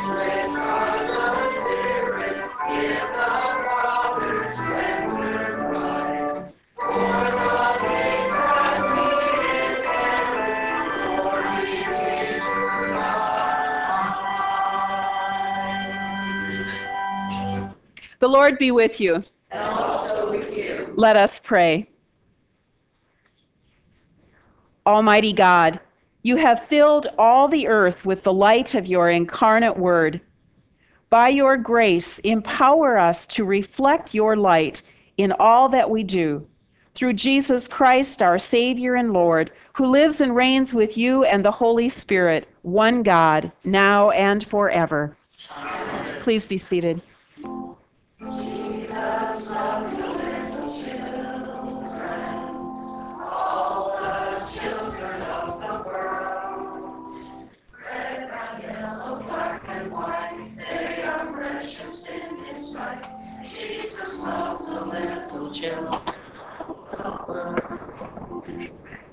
The Lord be with you. And also with you. Let us pray. Almighty God, you have filled all the earth with the light of your incarnate word. By your grace, empower us to reflect your light in all that we do. Through Jesus Christ, our Savior and Lord, who lives and reigns with you and the Holy Spirit, one God, now and forever. Amen. Please be seated. Jesus loves the little children, all the children of the world. Red, brown, yellow, black, and white, they are precious in His sight. Jesus loves the little children of the world.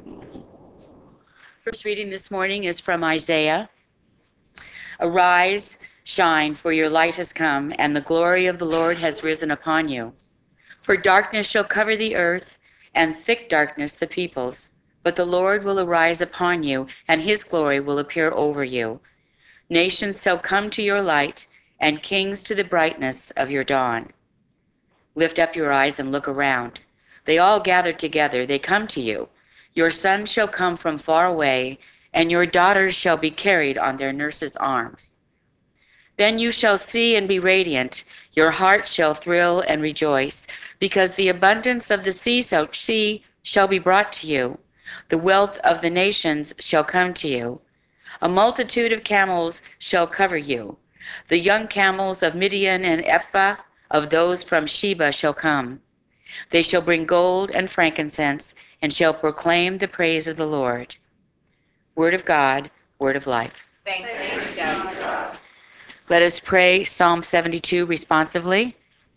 First reading this morning is from Isaiah. Arise, shine, for your light has come, and the glory of the Lord has risen upon you. For darkness shall cover the earth, and thick darkness the peoples. But the Lord will arise upon you, and his glory will appear over you. Nations shall come to your light, and kings to the brightness of your dawn. Lift up your eyes and look around. They all gather together, they come to you. Your sons shall come from far away, and your daughters shall be carried on their nurses' arms. Then you shall see and be radiant. Your heart shall thrill and rejoice, because the abundance of the sea shall be brought to you. The wealth of the nations shall come to you. A multitude of camels shall cover you. The young camels of Midian and Ephah, of those from Sheba, shall come. They shall bring gold and frankincense, and shall proclaim the praise of the Lord. Word of God, word of life. Thanks be to God. Let us pray Psalm 72 responsively.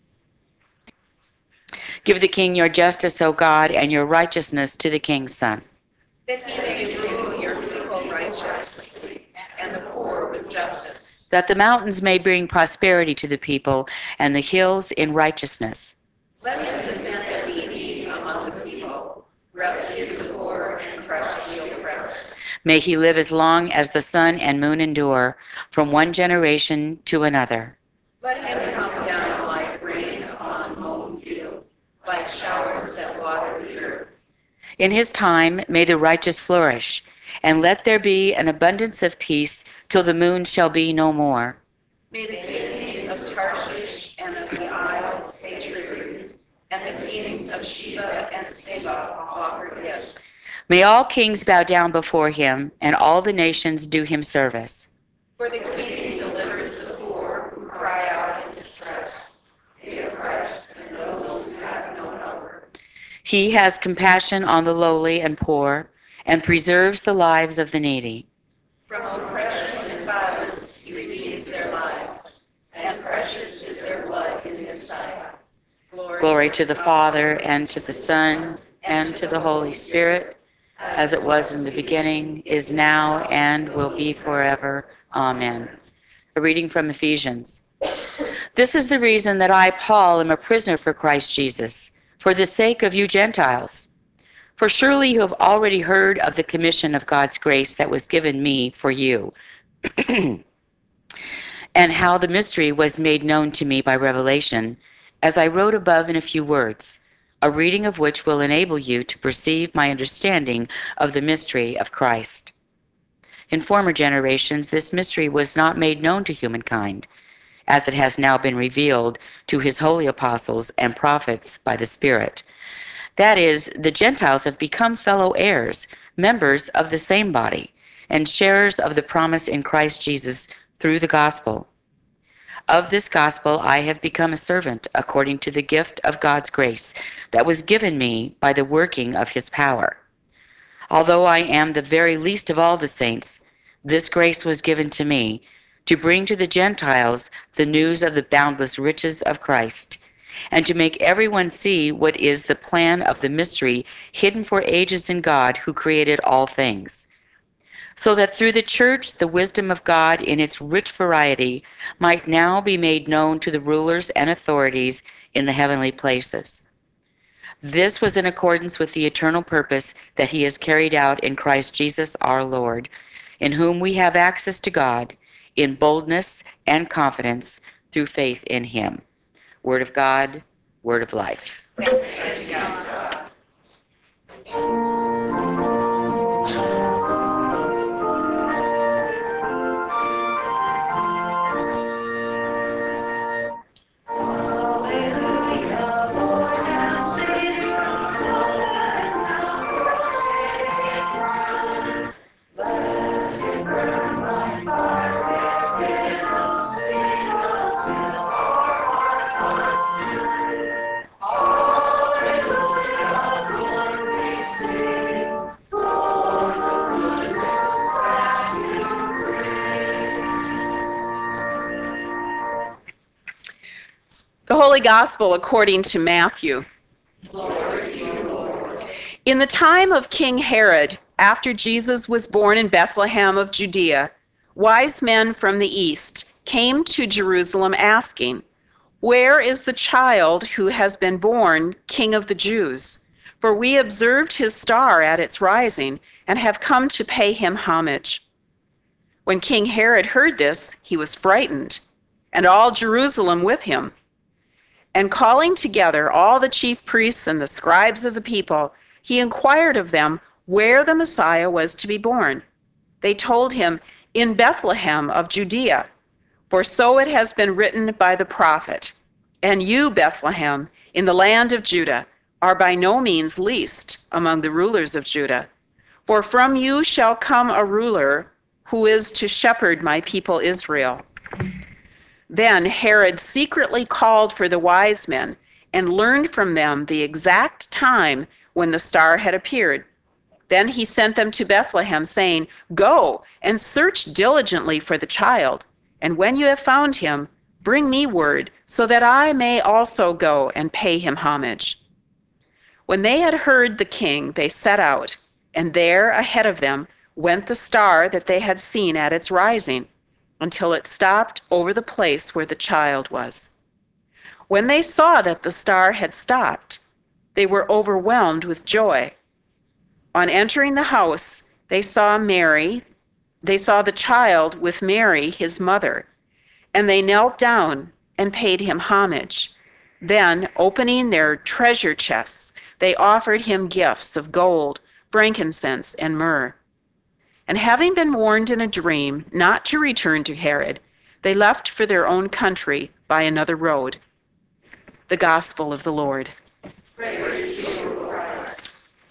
Give the king your justice, O God, and your righteousness to the king's son. That he may rule your people righteously, and the poor with justice. That the mountains may bring prosperity to the people, and the hills in righteousness. Let him defend their needy among the people, rescue the poor, and crush the oppressor. May he live as long as the sun and moon endure, from one generation to another. Let him come down like rain upon mown fields, like showers that water the earth. In his time may the righteous flourish, and let there be an abundance of peace till the moon shall be no more. May the kings of Tarshish and of the isles pay tribute, and the kings of Sheba and Seba offer gifts. May all kings bow down before him, and all the nations do him service. For the king delivers the poor who cry out in distress, the oppressed and those who have no helper. He has compassion on the lowly and poor, and preserves the lives of the needy. From oppression and violence he redeems their lives, and precious is their blood in his sight. Glory to the Father, and to the Son, and to the Holy Spirit, as it was in the beginning, is now, and will be forever. Amen. A reading from Ephesians. This is the reason that I, Paul, am a prisoner for Christ Jesus, for the sake of you Gentiles. For surely you have already heard of the commission of God's grace that was given me for you, and how the mystery was made known to me by revelation, as I wrote above in a few words, a reading of which will enable you to perceive my understanding of the mystery of Christ. In former generations, this mystery was not made known to humankind, as it has now been revealed to his holy apostles and prophets by the Spirit. That is, the Gentiles have become fellow heirs, members of the same body, and sharers of the promise in Christ Jesus through the gospel. Of this gospel I have become a servant according to the gift of God's grace that was given me by the working of his power. Although I am the very least of all the saints, this grace was given to me to bring to the Gentiles the news of the boundless riches of Christ, and to make everyone see what is the plan of the mystery hidden for ages in God who created all things, so that through the church the wisdom of God in its rich variety might now be made known to the rulers and authorities in the heavenly places. This was in accordance with the eternal purpose that he has carried out in Christ Jesus our Lord, in whom we have access to God in boldness and confidence through faith in him. Word of God, word of life. Hallelujah, Lord and Savior, and our Savior. Let it burn like fire within us, sing until our hearts are stirred. Hallelujah, Lord, we sing, for the good news that you bring. The Holy Gospel according to Matthew. In the time of King Herod, after Jesus was born in Bethlehem of Judea, wise men from the east came to Jerusalem asking, "Where is the child who has been born King of the Jews? For we observed his star at its rising and have come to pay him homage." When King Herod heard this, he was frightened, and all Jerusalem with him. And calling together all the chief priests and the scribes of the people, he inquired of them where the Messiah was to be born. They told him, "In Bethlehem of Judea, for so it has been written by the prophet, 'And you, Bethlehem, in the land of Judah, are by no means least among the rulers of Judah. For from you shall come a ruler who is to shepherd my people Israel.'" Then Herod secretly called for the wise men and learned from them the exact time when the star had appeared. Then he sent them to Bethlehem, saying, "Go and search diligently for the child, and when you have found him, bring me word, so that I may also go and pay him homage." When they had heard the king, they set out, and there ahead of them went the star that they had seen at its rising, until it stopped over the place where the child was. When they saw that the star had stopped, they were overwhelmed with joy. On entering the house, they saw the child with Mary, his mother, and they knelt down and paid him homage. Then, opening their treasure chests, they offered him gifts of gold, frankincense, and myrrh. And having been warned in a dream not to return to Herod, they left for their own country by another road. The Gospel of the Lord. Praise to you, Christ.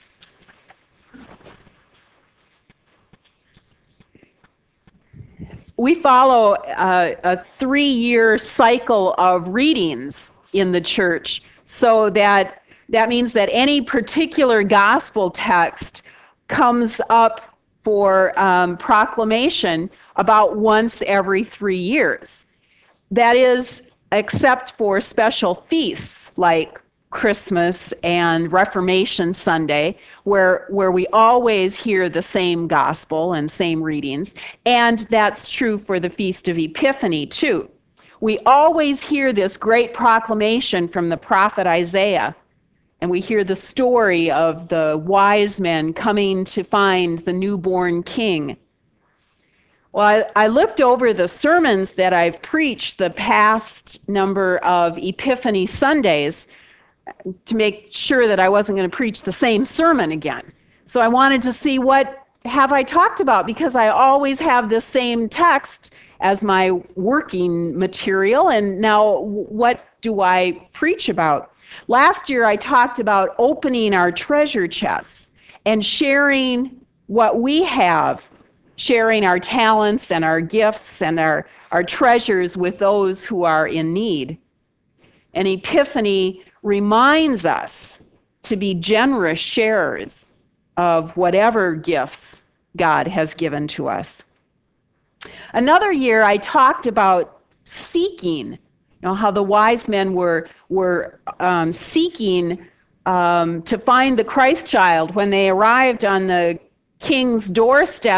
We follow a 3-year cycle of readings in the church, so that means that any particular gospel text comes up for proclamation about once every 3 years. That is, except for special feasts like Christmas and Reformation Sunday, where we always hear the same gospel and same readings, and that's true for the Feast of Epiphany too. We always hear this great proclamation from the prophet Isaiah, and we hear the story of the wise men coming to find the newborn king. Well, I looked over the sermons that I've preached the past number of Epiphany Sundays to make sure that I wasn't going to preach the same sermon again. So I wanted to see what have I talked about, because I always have the same text as my working material, and now what do I preach about? Last year I talked about opening our treasure chests and sharing what we have, sharing our talents and our gifts and our treasures with those who are in need. And Epiphany reminds us to be generous sharers of whatever gifts God has given to us. Another year I talked about seeking, how the wise men were seeking to find the Christ child. When they arrived on the king's doorstep,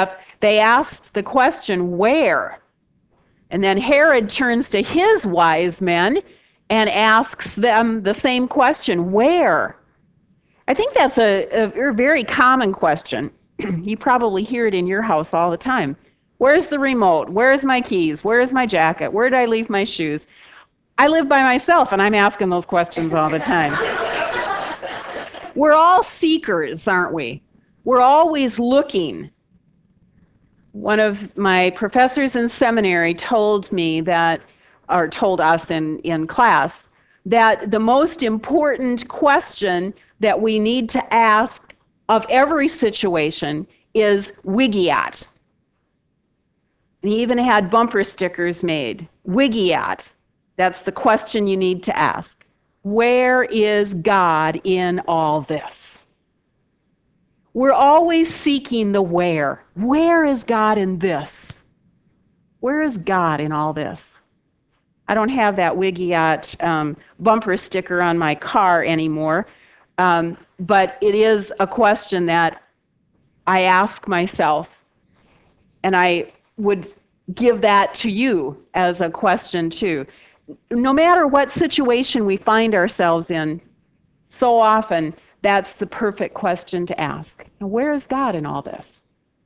They asked the question, where? And then Herod turns to his wise men and asks them the same question, where? I think that's a very common question. You probably hear it in your house all the time. Where's the remote? Where's my keys? Where's my jacket? Where did I leave my shoes? I live by myself, and I'm asking those questions all the time. We're all seekers, aren't we? We're always looking. One of my professors in seminary told me that, or told us in class, that the most important question that we need to ask of every situation is Wigiat. And he even had bumper stickers made. Wigiat. That's the question you need to ask. Where is God in all this? We're always seeking the where. Where is God in this? Where is God in all this? I don't have that Wigiat bumper sticker on my car anymore, but it is a question that I ask myself, and I would give that to you as a question too. No matter what situation we find ourselves in, so often that's the perfect question to ask. Now, where is God in all this?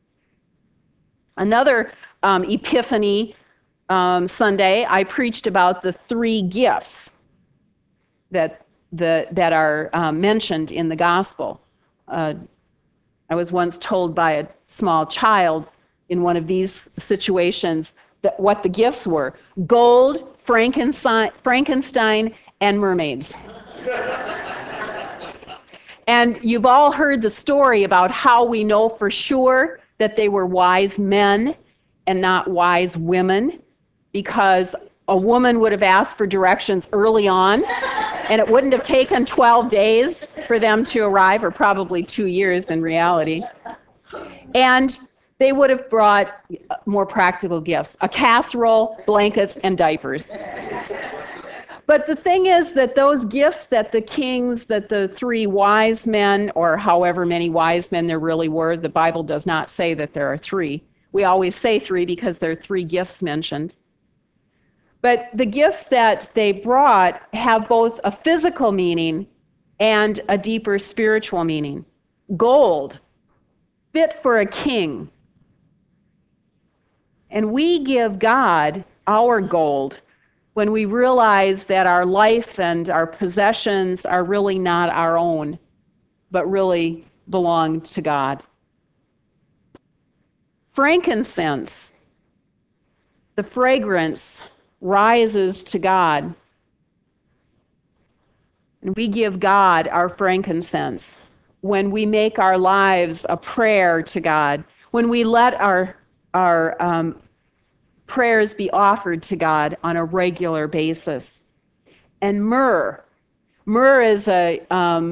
Another Epiphany Sunday, I preached about the three gifts that are mentioned in the gospel. I was once told by a small child in one of these situations that what the gifts were: gold, Frankenstein, and mermaids. And you've all heard the story about how we know for sure that they were wise men and not wise women, because a woman would have asked for directions early on, and it wouldn't have taken 12 days for them to arrive, or probably 2 years in reality. And they would have brought more practical gifts: a casserole, blankets, and diapers. But the thing is that those gifts that the kings, that the three wise men, or however many wise men there really were, the Bible does not say that there are three. We always say three because there are three gifts mentioned. But the gifts that they brought have both a physical meaning and a deeper spiritual meaning. Gold, fit for a king. And we give God our gold when we realize that our life and our possessions are really not our own, but really belong to God. Frankincense, the fragrance, rises to God. And we give God our frankincense when we make our lives a prayer to God, when we let our prayers be offered to God on a regular basis. And myrrh is a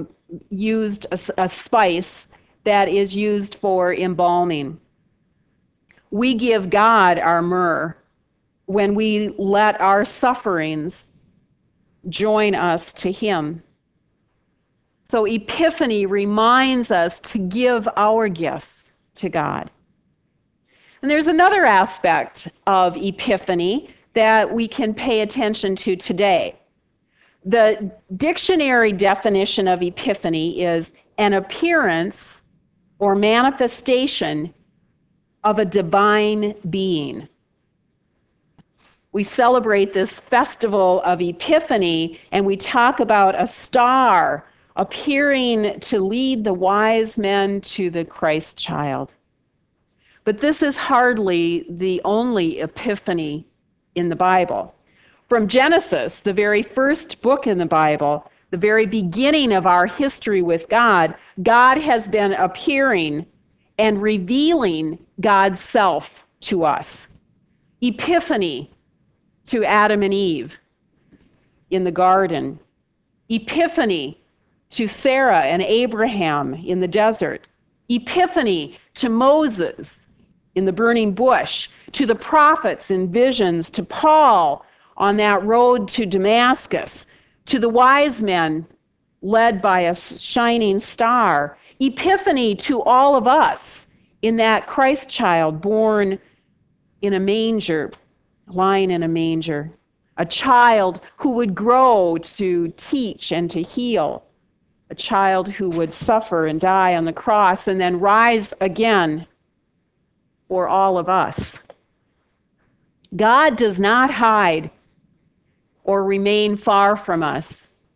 spice that is used for embalming. We give God our myrrh when we let our sufferings join us to Him. So Epiphany reminds us to give our gifts to God. And there's another aspect of Epiphany that we can pay attention to today. The dictionary definition of Epiphany is an appearance or manifestation of a divine being. We celebrate this festival of Epiphany, and we talk about a star appearing to lead the wise men to the Christ child. But this is hardly the only Epiphany in the Bible. From Genesis, the very first book in the Bible, the very beginning of our history with God, God has been appearing and revealing God's self to us. Epiphany to Adam and Eve in the garden. Epiphany to Sarah and Abraham in the desert. Epiphany to Moses in the burning bush, to the prophets in visions, to Paul on that road to Damascus, to the wise men led by a shining star. Epiphany to all of us in that Christ child born in a manger, lying in a manger, a child who would grow to teach and to heal, a child who would suffer and die on the cross and then rise again for all of us. God does not hide or remain far from us.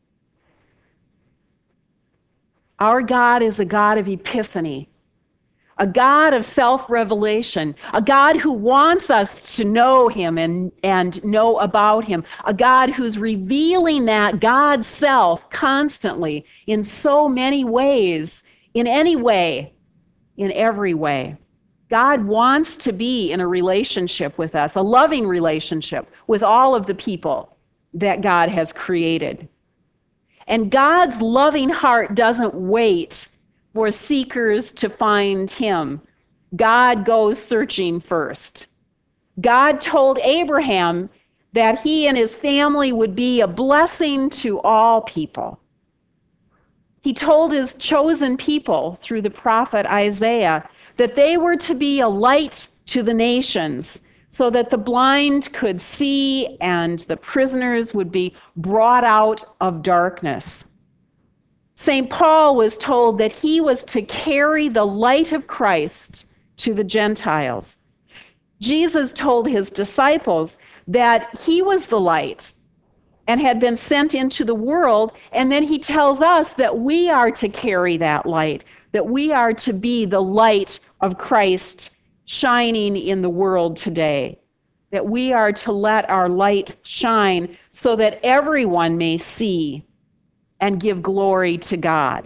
Our God is a God of epiphany, a God of self-revelation, a God who wants us to know him and know about him, a God who's revealing that God's self constantly in so many ways, in any way, in every way. God wants to be in a relationship with us, a loving relationship with all of the people that God has created. And God's loving heart doesn't wait for seekers to find him. God goes searching first. God told Abraham that he and his family would be a blessing to all people. He told his chosen people through the prophet Isaiah that they were to be a light to the nations so that the blind could see and the prisoners would be brought out of darkness. St. Paul was told that he was to carry the light of Christ to the Gentiles. Jesus told his disciples that he was the light and had been sent into the world, and then he tells us that we are to carry that light, that we are to be the light of Christ shining in the world today, that we are to let our light shine so that everyone may see and give glory to God.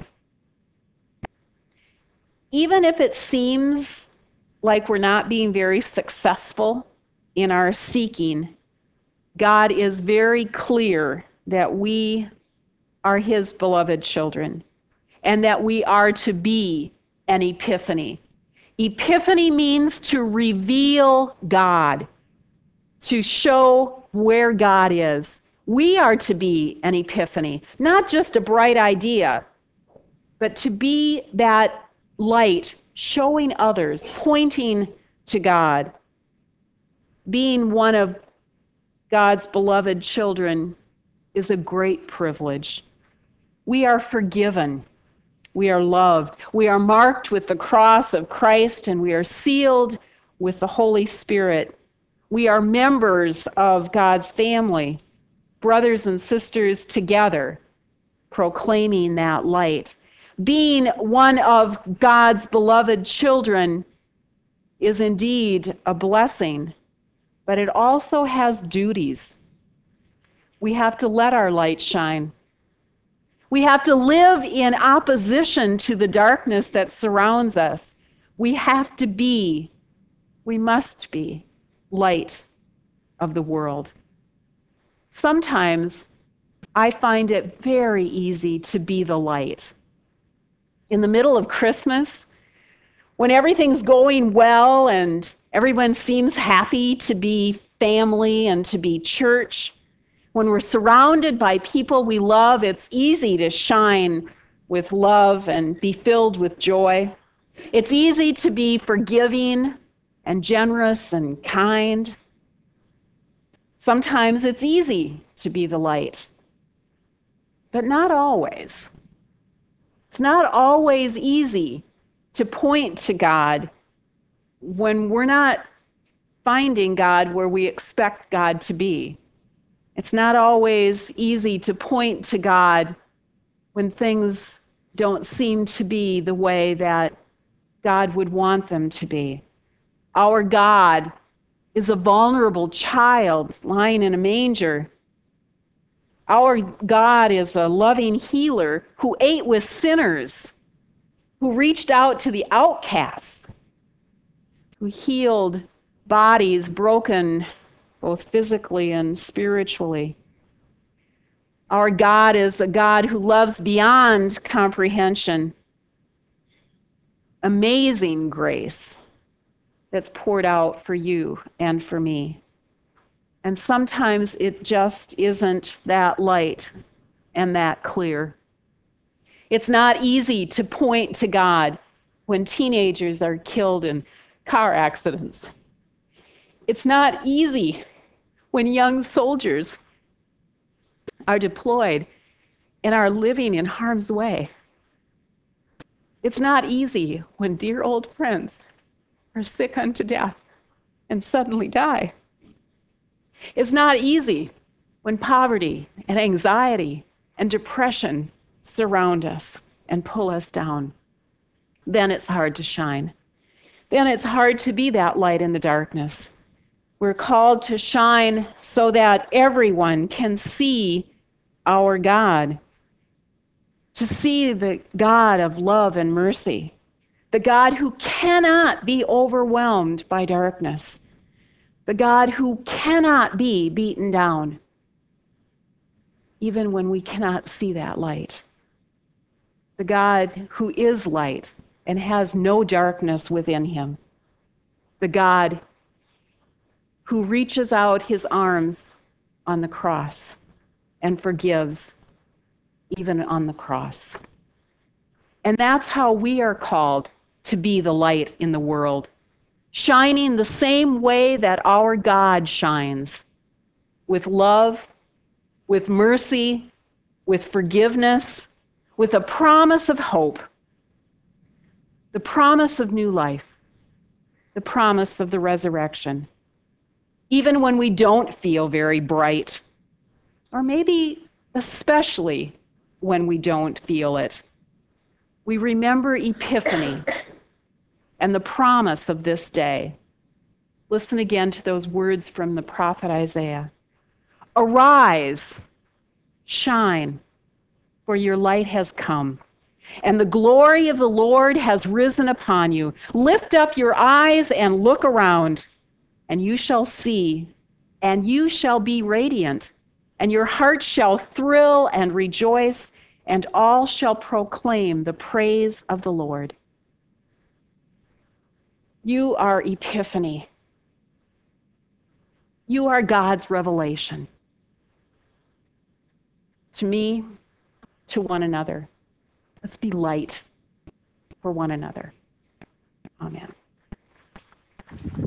Even if it seems like we're not being very successful in our seeking, God is very clear that we are his beloved children and that we are to be an epiphany. Epiphany means to reveal God, to show where God is. We are to be an epiphany, not just a bright idea, but to be that light showing others, pointing to God. Being one of God's beloved children is a great privilege. We are forgiven. We are loved. We are marked with the cross of Christ, and we are sealed with the Holy Spirit. We are members of God's family, brothers and sisters together, proclaiming that light. Being one of God's beloved children is indeed a blessing, but it also has duties. We have to let our light shine. We have to live in opposition to the darkness that surrounds us. We must be light of the world. Sometimes I find it very easy to be the light. In the middle of Christmas, when everything's going well and everyone seems happy to be family and to be church, when we're surrounded by people we love, it's easy to shine with love and be filled with joy. It's easy to be forgiving and generous and kind. Sometimes it's easy to be the light, but not always. It's not always easy to point to God when we're not finding God where we expect God to be. It's not always easy to point to God when things don't seem to be the way that God would want them to be. Our God is a vulnerable child lying in a manger. Our God is a loving healer who ate with sinners, who reached out to the outcasts, who healed bodies broken both physically and spiritually. Our God is a God who loves beyond comprehension. Amazing grace that's poured out for you and for me. And sometimes it just isn't that light and that clear. It's not easy to point to God when teenagers are killed in car accidents. It's not easy when young soldiers are deployed and are living in harm's way. It's not easy when dear old friends are sick unto death and suddenly die. It's not easy when poverty and anxiety and depression surround us and pull us down. Then it's hard to shine. Then it's hard to be that light in the darkness. We're called to shine so that everyone can see our God, to see the God of love and mercy, the God who cannot be overwhelmed by darkness, the God who cannot be beaten down, even when we cannot see that light, the God who is light and has no darkness within him, the God who reaches out his arms on the cross and forgives even on the cross. And that's how we are called to be the light in the world, shining the same way that our God shines, with love, with mercy, with forgiveness, with a promise of hope, the promise of new life, the promise of the resurrection. Even when we don't feel very bright, or maybe especially when we don't feel it, we remember Epiphany and the promise of this day. Listen again to those words from the prophet Isaiah. Arise, shine, for your light has come, and the glory of the Lord has risen upon you. Lift up your eyes and look around, and you shall see, and you shall be radiant, and your heart shall thrill and rejoice, and all shall proclaim the praise of the Lord. You are Epiphany. You are God's revelation. To me, to one another. Let's be light for one another. Amen.